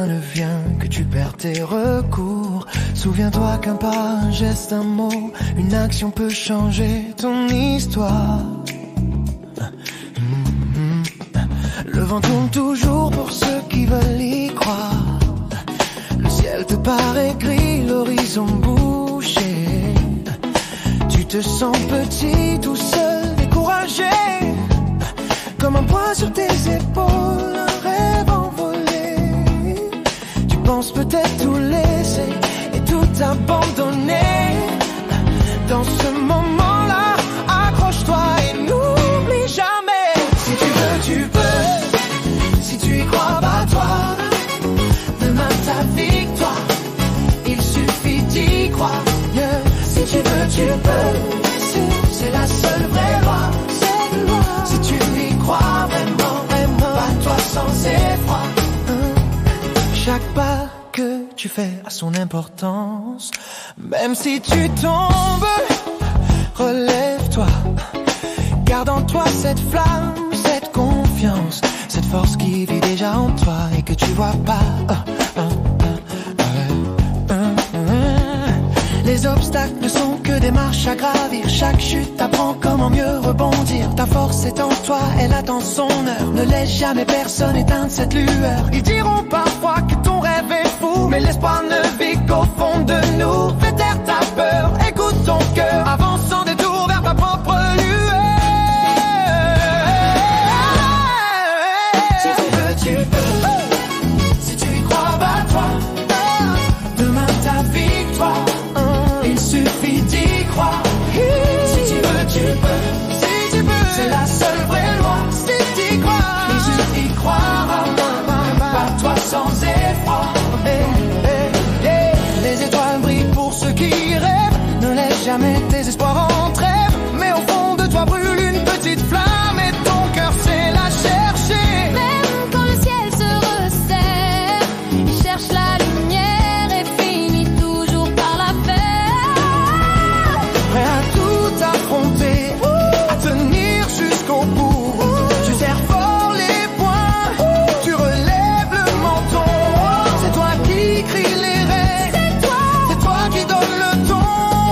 rien ne vient, que tu perds tes recours. Souviens-toi qu'un pas, un geste, un mot, une action peut changer ton histoire. Le vent tourne toujours pour ceux qui veulent y croire. Le ciel te paraît gris, l'horizon bouché. Tu te sens petit, tout seul, découragé, comme un poids sur tes épaules, un rêve envolé. Tu penses peut-être tout laisser et tout abandonner. Dans ce moment-là, accroche-toi et n'oublie jamais. Si tu veux, tu peux. Si tu y crois, bats-toi. Demain ta victoire, il suffit d'y croire. Yeah. Si tu veux, tu peux. C'est la seule vraie loi. Si tu y crois vraiment, bats-toi sans effroi. Chaque pas que tu fais a son importance. Même si tu tombes, relève-toi. Garde en toi cette flamme, cette confiance, cette force qui vit déjà en toi et que tu vois pas. Les obstacles ne sont que des marches à gravir. Chaque chute t'apprend comment mieux rebondir. Ta force est en toi, elle attend son heure. Ne laisse jamais personne éteindre cette lueur. Ils diront parfois que ton rêve est fou, mais l'espoir ne vit qu'au fond de nous. Fais taire ta peur, écoute ton cœur, avance sans détour vers ta propre lueur. Si tu veux, tu peux. Si tu y crois, bats-toi. Demain ta victoire, il suffit d'y croire. Si tu veux, tu peux. Si tu peux, c'est la seule vraie loi. Si tu y crois, il suffit d'y croire. Bats-toi sans effroi. Les étoiles brillent pour ceux qui rêvent. Ne laisse jamais tes espoirs en trêve. Mais au fond de toi brûle une petite flamme et ton cœur sait la chercher. Même quand le ciel se resserre, il cherche la lumière et finit toujours par la faire. Prêt à tout affronter, à tenir jusqu'au bout. Tu serres fort les poings, tu relèves le menton. C'est toi qui crie les règles, c'est toi qui donne le ton.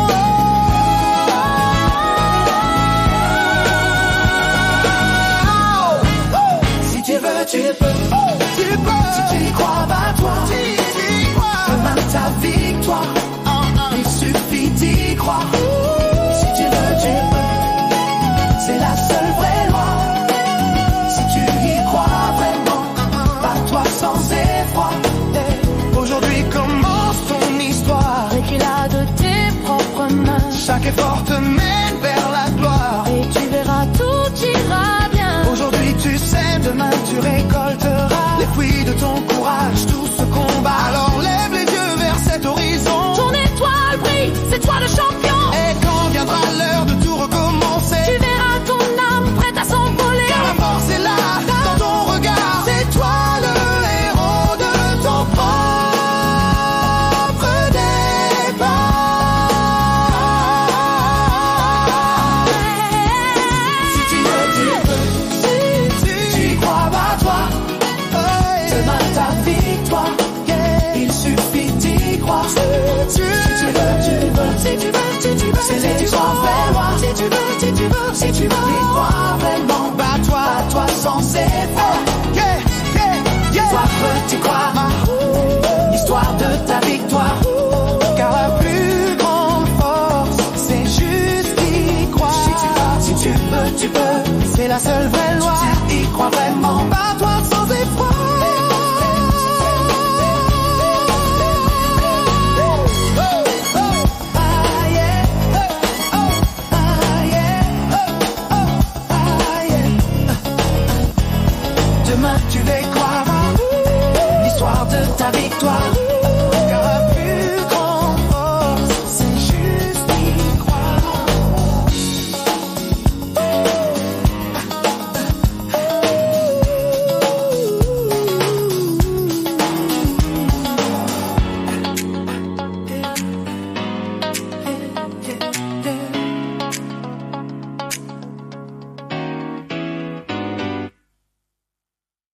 Si tu veux, tu peux. Si tu y crois, bats-toi. Demain ta victoire, il suffit d'y croire. Si tu veux, tu peux. C'est la seule vraie loi. Si tu y crois vraiment, bats-toi sans effroi. Aujourd'hui commence ton histoire. Écris-la de tes propres mains. Chaque effort te